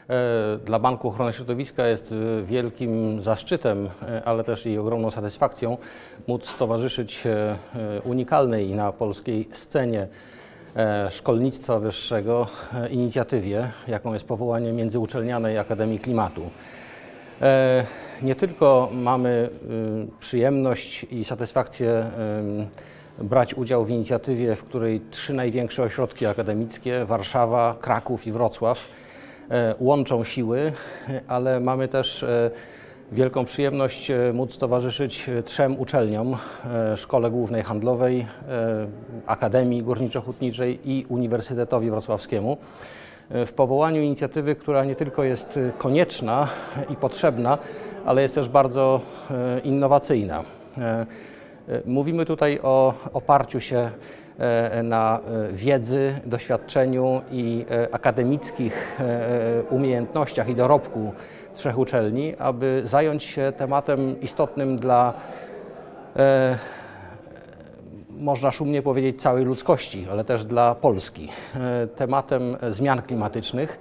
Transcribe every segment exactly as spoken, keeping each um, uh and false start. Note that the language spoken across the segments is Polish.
Dla Banku Ochrony Środowiska jest wielkim zaszczytem, ale też i ogromną satysfakcją móc towarzyszyć unikalnej na polskiej scenie szkolnictwa wyższego inicjatywie, jaką jest powołanie Międzyuczelnianej Akademii Klimatu. Nie tylko mamy przyjemność i satysfakcję brać udział w inicjatywie, w której trzy największe ośrodki akademickie, Warszawa, Kraków i Wrocław, łączą siły, ale mamy też wielką przyjemność móc towarzyszyć trzem uczelniom: Szkole Głównej Handlowej, Akademii Górniczo-Hutniczej i Uniwersytetowi Wrocławskiemu w powołaniu inicjatywy, która nie tylko jest konieczna i potrzebna, ale jest też bardzo innowacyjna. Mówimy tutaj o oparciu się na wiedzy, doświadczeniu i akademickich umiejętnościach i dorobku trzech uczelni, aby zająć się tematem istotnym dla, można szumnie powiedzieć, całej ludzkości, ale też dla Polski, tematem zmian klimatycznych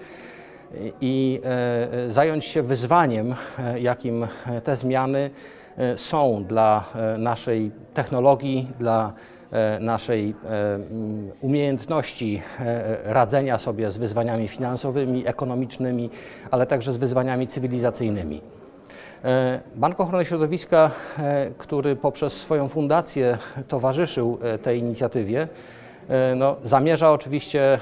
i zająć się wyzwaniem, jakim te zmiany są dla naszej technologii, dla naszej umiejętności radzenia sobie z wyzwaniami finansowymi, ekonomicznymi, ale także z wyzwaniami cywilizacyjnymi. Bank Ochrony Środowiska, który poprzez swoją fundację towarzyszył tej inicjatywie, no, zamierza oczywiście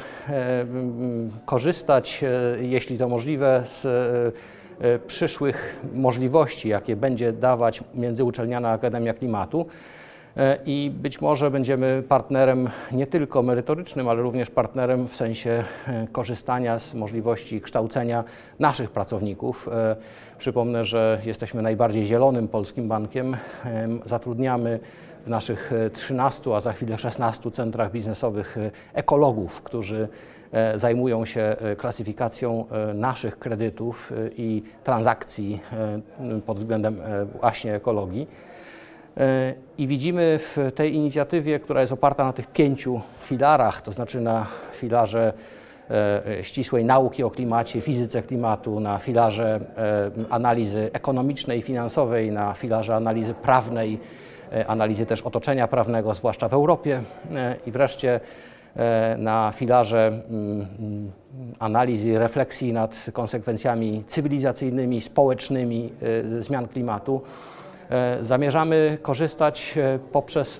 korzystać, jeśli to możliwe, z przyszłych możliwości, jakie będzie dawać Międzyuczelniana Akademia Klimatu. I być może będziemy partnerem nie tylko merytorycznym, ale również partnerem w sensie korzystania z możliwości kształcenia naszych pracowników. Przypomnę, że jesteśmy najbardziej zielonym polskim bankiem. Zatrudniamy w naszych trzynastu, a za chwilę szesnastu centrach biznesowych ekologów, którzy zajmują się klasyfikacją naszych kredytów i transakcji pod względem właśnie ekologii. I widzimy w tej inicjatywie, która jest oparta na tych pięciu filarach, to znaczy na filarze ścisłej nauki o klimacie, fizyce klimatu, na filarze analizy ekonomicznej i finansowej, na filarze analizy prawnej, analizy też otoczenia prawnego, zwłaszcza w Europie, i wreszcie na filarze analizy i refleksji nad konsekwencjami cywilizacyjnymi, społecznymi zmian klimatu. Zamierzamy korzystać poprzez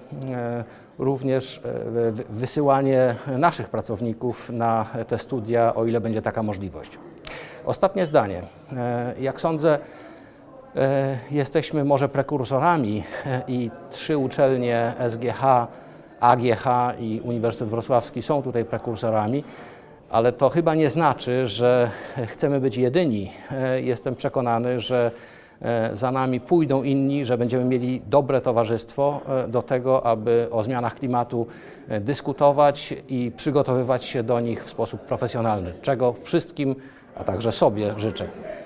również wysyłanie naszych pracowników na te studia, o ile będzie taka możliwość. Ostatnie zdanie. Jak sądzę, jesteśmy może prekursorami i trzy uczelnie S G H, A G H i Uniwersytet Wrocławski są tutaj prekursorami, ale to chyba nie znaczy, że chcemy być jedyni. Jestem przekonany, że za nami pójdą inni, że będziemy mieli dobre towarzystwo do tego, aby o zmianach klimatu dyskutować i przygotowywać się do nich w sposób profesjonalny, czego wszystkim, a także sobie życzę.